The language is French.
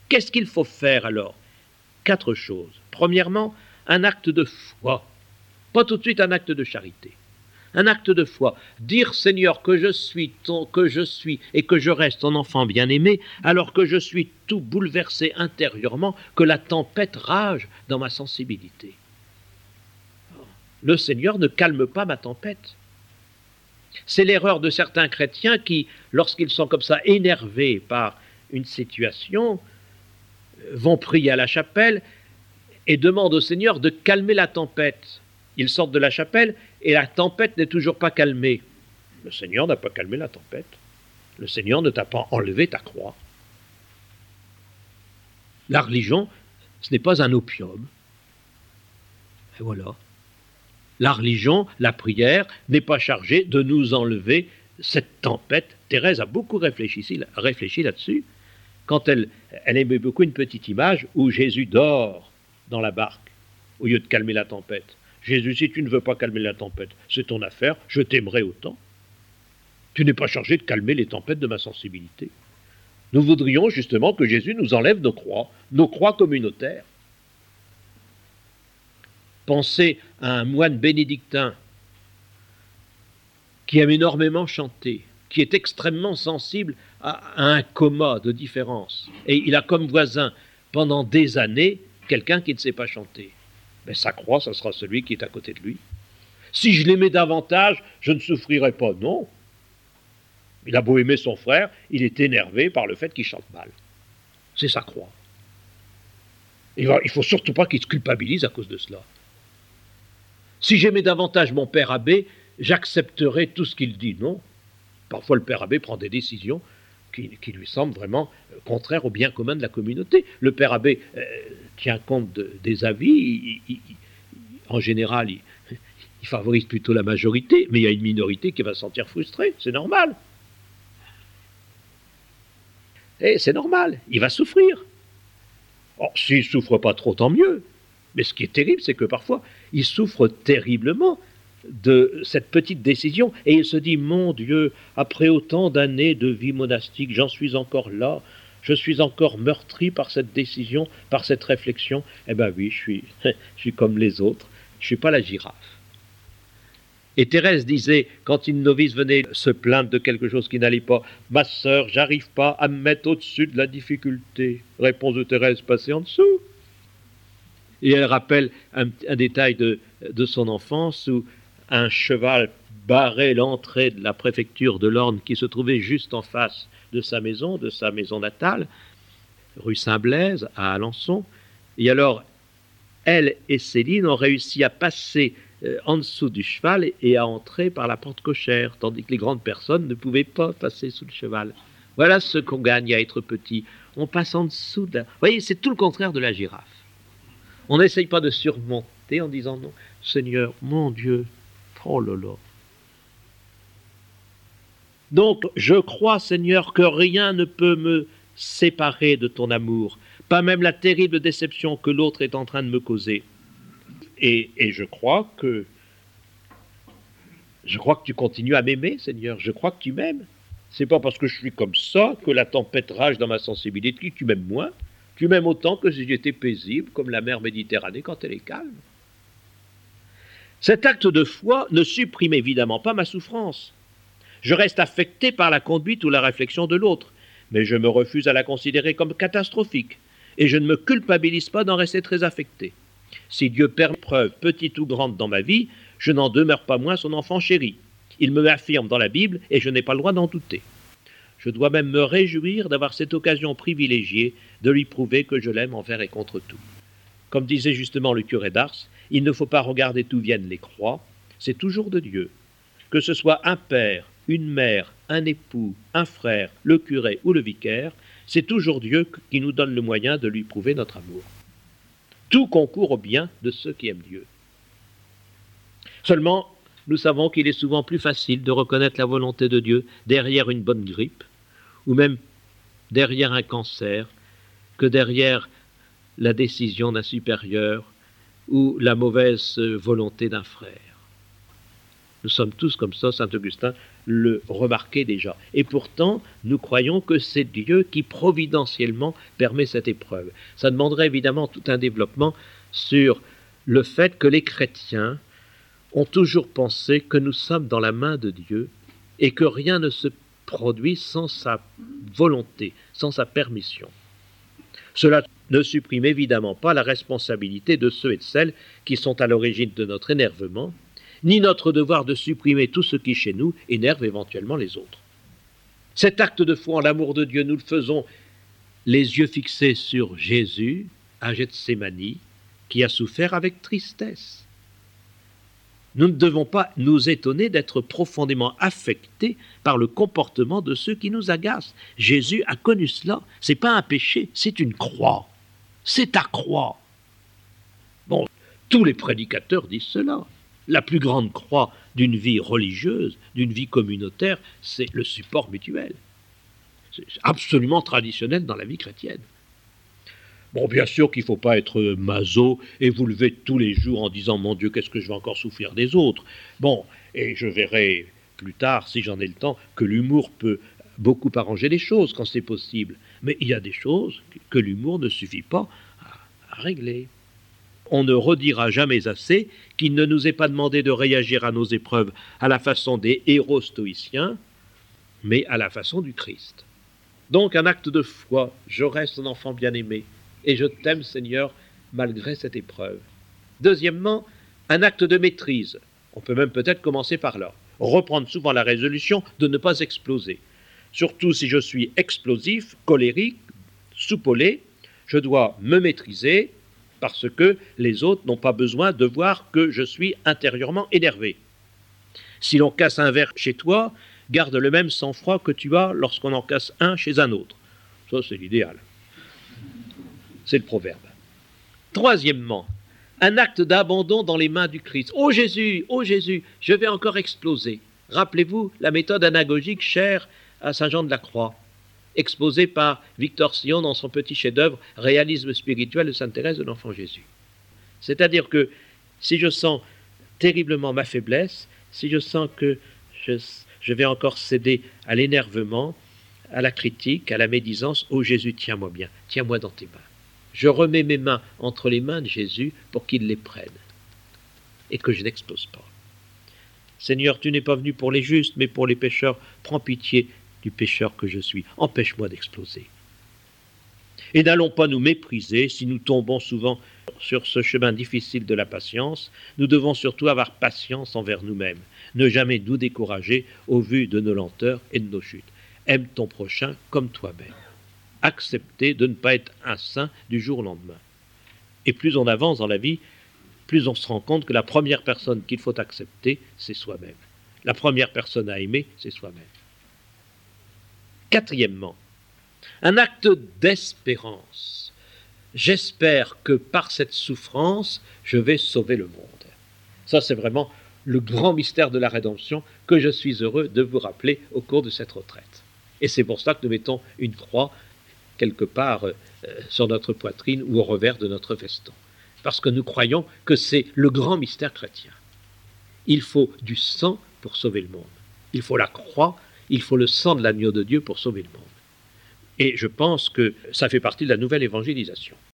Qu'est-ce qu'il faut faire alors? 4 choses. Premièrement, un acte de foi. Pas tout de suite un acte de charité. Un acte de foi. Dire, Seigneur, que je suis et que je reste ton enfant bien-aimé, alors que je suis tout bouleversé intérieurement, que la tempête rage dans ma sensibilité. Le Seigneur ne calme pas ma tempête. C'est l'erreur de certains chrétiens qui, lorsqu'ils sont comme ça énervés par une situation, vont prier à la chapelle et demandent au Seigneur de calmer la tempête. Ils sortent de la chapelle et la tempête n'est toujours pas calmée. Le Seigneur n'a pas calmé la tempête. Le Seigneur ne t'a pas enlevé ta croix. La religion, ce n'est pas un opium. Et voilà. La religion, la prière, n'est pas chargée de nous enlever cette tempête. Thérèse a beaucoup réfléchi là-dessus. Quand elle aimait beaucoup une petite image où Jésus dort dans la barque, au lieu de calmer la tempête. Jésus, si tu ne veux pas calmer la tempête, c'est ton affaire, je t'aimerai autant. Tu n'es pas chargé de calmer les tempêtes de ma sensibilité. Nous voudrions justement que Jésus nous enlève nos croix communautaires. Pensez à un moine bénédictin qui aime énormément chanter, qui est extrêmement sensible à un coma de différence. Et il a comme voisin, pendant des années, quelqu'un qui ne sait pas chanter. Mais sa croix, ça sera celui qui est à côté de lui. Si je l'aimais davantage, je ne souffrirais pas. Non. Il a beau aimer son frère, il est énervé par le fait qu'il chante mal. C'est sa croix. Il ne faut surtout pas qu'il se culpabilise à cause de cela. Si j'aimais davantage mon père abbé, j'accepterais tout ce qu'il dit. Non. Parfois, le père abbé prend des décisions qui lui semblent vraiment contraires au bien commun de la communauté. Le père abbé tient compte des avis. En général, il favorise plutôt la majorité, mais il y a une minorité qui va se sentir frustrée. C'est normal. Et c'est normal. Il va souffrir. Or, s'il ne souffre pas trop, tant mieux. Mais ce qui est terrible, c'est que parfois, il souffre terriblement de cette petite décision, et il se dit, mon Dieu, après autant d'années de vie monastique, j'en suis encore là, je suis encore meurtri par cette décision, par cette réflexion. Eh bien oui, je suis comme les autres, je ne suis pas la girafe. Et Thérèse disait, quand une novice venait se plaindre de quelque chose qui n'allait pas, « Ma sœur, j'arrive pas à me mettre au-dessus de la difficulté. » Réponse de Thérèse, passez en dessous. Et elle rappelle un détail de son enfance où un cheval barrait l'entrée de la préfecture de l'Orne qui se trouvait juste en face de sa maison natale, rue Saint-Blaise, à Alençon. Et alors, elle et Céline ont réussi à passer en dessous du cheval et à entrer par la porte cochère, tandis que les grandes personnes ne pouvaient pas passer sous le cheval. Voilà ce qu'on gagne à être petit. On passe en dessous de la... Vous voyez, c'est tout le contraire de la girafe. On n'essaye pas de surmonter en disant non, Seigneur, mon Dieu, oh là là. Donc, je crois, Seigneur, que rien ne peut me séparer de ton amour, pas même la terrible déception que l'autre est en train de me causer. Et je crois que tu continues à m'aimer, Seigneur, je crois que tu m'aimes. C'est pas parce que je suis comme ça que la tempête rage dans ma sensibilité que tu m'aimes moins. Tu m'aimes autant que si j'étais paisible, comme la mer Méditerranée quand elle est calme. Cet acte de foi ne supprime évidemment pas ma souffrance. Je reste affecté par la conduite ou la réflexion de l'autre, mais je me refuse à la considérer comme catastrophique, et je ne me culpabilise pas d'en rester très affecté. Si Dieu permet preuve, petite ou grande dans ma vie, je n'en demeure pas moins son enfant chéri. Il me l'affirme dans la Bible, et je n'ai pas le droit d'en douter. Je dois même me réjouir d'avoir cette occasion privilégiée de lui prouver que je l'aime envers et contre tout. Comme disait justement le curé d'Ars, il ne faut pas regarder d'où viennent les croix, c'est toujours de Dieu. Que ce soit un père, une mère, un époux, un frère, le curé ou le vicaire, c'est toujours Dieu qui nous donne le moyen de lui prouver notre amour. Tout concourt au bien de ceux qui aiment Dieu. Seulement, nous savons qu'il est souvent plus facile de reconnaître la volonté de Dieu derrière une bonne grippe, ou même derrière un cancer, que derrière la décision d'un supérieur ou la mauvaise volonté d'un frère. Nous sommes tous comme ça, saint Augustin le remarquait déjà. Et pourtant, nous croyons que c'est Dieu qui providentiellement permet cette épreuve. Ça demanderait évidemment tout un développement sur le fait que les chrétiens ont toujours pensé que nous sommes dans la main de Dieu et que rien ne se produit sans sa volonté, sans sa permission. Cela ne supprime évidemment pas la responsabilité de ceux et de celles qui sont à l'origine de notre énervement, ni notre devoir de supprimer tout ce qui chez nous énerve éventuellement les autres. Cet acte de foi en l'amour de Dieu, nous le faisons les yeux fixés sur Jésus à Gethsémani, qui a souffert avec tristesse. Nous ne devons pas nous étonner d'être profondément affectés par le comportement de ceux qui nous agacent. Jésus a connu cela. Ce n'est pas un péché, c'est une croix. C'est ta croix. Bon, tous les prédicateurs disent cela. La plus grande croix d'une vie religieuse, d'une vie communautaire, c'est le support mutuel. C'est absolument traditionnel dans la vie chrétienne. Bon, bien sûr qu'il ne faut pas être maso et vous lever tous les jours en disant « Mon Dieu, qu'est-ce que je vais encore souffrir des autres ?» Bon, et je verrai plus tard, si j'en ai le temps, que l'humour peut beaucoup arranger les choses quand c'est possible. Mais il y a des choses que l'humour ne suffit pas à régler. On ne redira jamais assez qu'il ne nous est pas demandé de réagir à nos épreuves à la façon des héros stoïciens, mais à la façon du Christ. Donc un acte de foi, je reste un enfant bien-aimé, et je t'aime Seigneur malgré cette épreuve. Deuxièmement, un acte de maîtrise. On peut même peut-être commencer par là. Reprendre souvent la résolution de ne pas exploser. Surtout si je suis explosif, colérique, soupolé, je dois me maîtriser, parce que les autres n'ont pas besoin de voir que je suis intérieurement énervé. Si l'on casse un verre chez toi, garde le même sang-froid que tu as lorsqu'on en casse un chez un autre. Ça, c'est l'idéal. C'est le proverbe. Troisièmement, un acte d'abandon dans les mains du Christ. Oh Jésus, je vais encore exploser. Rappelez-vous la méthode anagogique chère à Saint Jean de la Croix, exposé par Victor Sion dans son petit chef-d'œuvre « Réalisme spirituel de Sainte Thérèse de l'Enfant Jésus ». C'est-à-dire que si je sens terriblement ma faiblesse, si je sens que je vais encore céder à l'énervement, à la critique, à la médisance, « Oh Jésus, tiens-moi bien, tiens-moi dans tes mains ». Je remets mes mains entre les mains de Jésus pour qu'il les prenne et que je n'explose pas. Seigneur, tu n'es pas venu pour les justes, mais pour les pécheurs. Prends pitié du pécheur que je suis. Empêche-moi d'exploser. Et n'allons pas nous mépriser si nous tombons souvent sur ce chemin difficile de la patience. Nous devons surtout avoir patience envers nous-mêmes. Ne jamais nous décourager au vu de nos lenteurs et de nos chutes. Aime ton prochain comme toi-même. Accepter de ne pas être un saint du jour au lendemain. Et plus on avance dans la vie, plus on se rend compte que la première personne qu'il faut accepter, c'est soi-même. La première personne à aimer, c'est soi-même. Quatrièmement, un acte d'espérance. J'espère que par cette souffrance, je vais sauver le monde. Ça, c'est vraiment le grand mystère de la rédemption que je suis heureux de vous rappeler au cours de cette retraite. Et c'est pour ça que nous mettons une croix quelque part sur notre poitrine ou au revers de notre veston. Parce que nous croyons que c'est le grand mystère chrétien. Il faut du sang pour sauver le monde. Il faut la croix, il faut le sang de l'agneau de Dieu pour sauver le monde. Et je pense que ça fait partie de la nouvelle évangélisation.